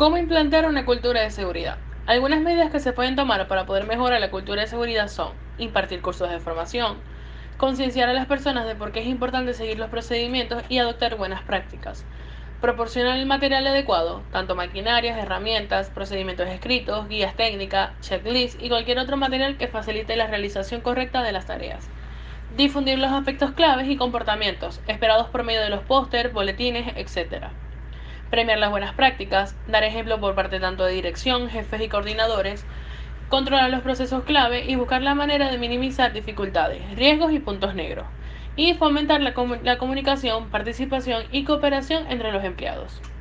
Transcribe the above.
¿Cómo implantar una cultura de seguridad? Algunas medidas que se pueden tomar para poder mejorar la cultura de seguridad son impartir cursos de formación, concienciar a las personas de por qué es importante seguir los procedimientos y adoptar buenas prácticas, proporcionar el material adecuado, tanto maquinarias, herramientas, procedimientos escritos, guías técnicas, checklists y cualquier otro material que facilite la realización correcta de las tareas. Difundir los aspectos claves y comportamientos esperados por medio de los pósters, boletines, etc. Premiar las buenas prácticas, dar ejemplo por parte tanto de dirección, jefes y coordinadores, controlar los procesos clave y buscar la manera de minimizar dificultades, riesgos y puntos negros. Y fomentar la comunicación, participación y cooperación entre los empleados.